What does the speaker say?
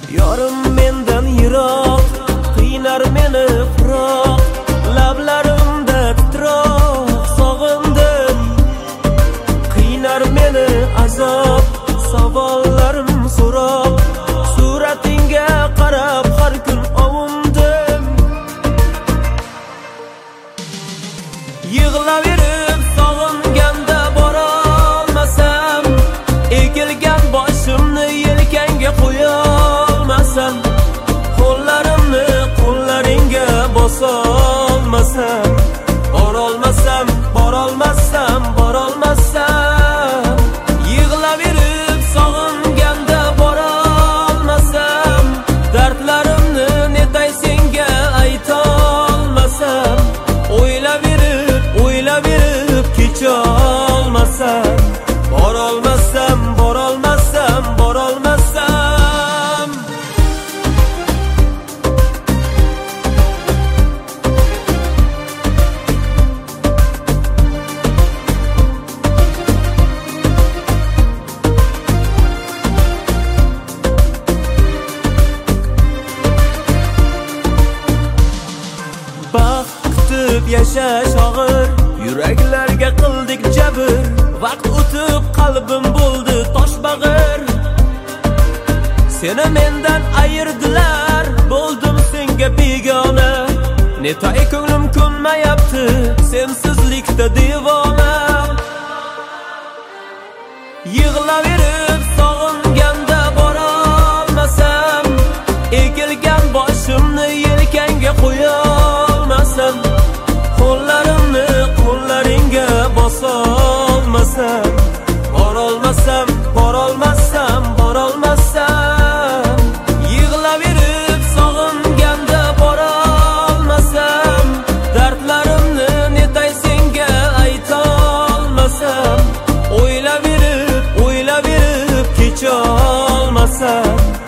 Yorim mendan yiroq, qiynar meni firoq, lablarimda titroq sog'indim. Qiynar meni azob, savollarim so'roq, suratingga qarab har kun ovundim. Yig'laverib sog'inganda borolmasam, egilgan boshimni yelkangga qo'yolmasam, qo'llarimni qo'llaringga bosolmasam, borolmasam, borolmasam, borolmasam. Yig'laverib sog'inganda borolmasam, dardlarimni netay senga aytolmasam, o'ylaverib kecholmasam, borolmasam, borolmasam, borolmasam. Baxt kutib yashash og'ir, yuraklarga qildik jabr. Vaqt o'tib qalbim bo'ldi toshbag'ir. Seni mendan ayirdilar, bo'ldim senga begona. Netay ko'nglim ko'nmayapti, sensizlikda devona. Yig'laverib sog'inganda borolmasam, egilgan boshimni yelkangga qo'yolmasam, qo'llarimni qo'llaringga bosolmasam, borolmasam, borolmasam, borolmasam. Yig'laverib sog'inganda borolmasam, dardlarimni netay senga aytolmasam, o'ylaverib kecholmasam,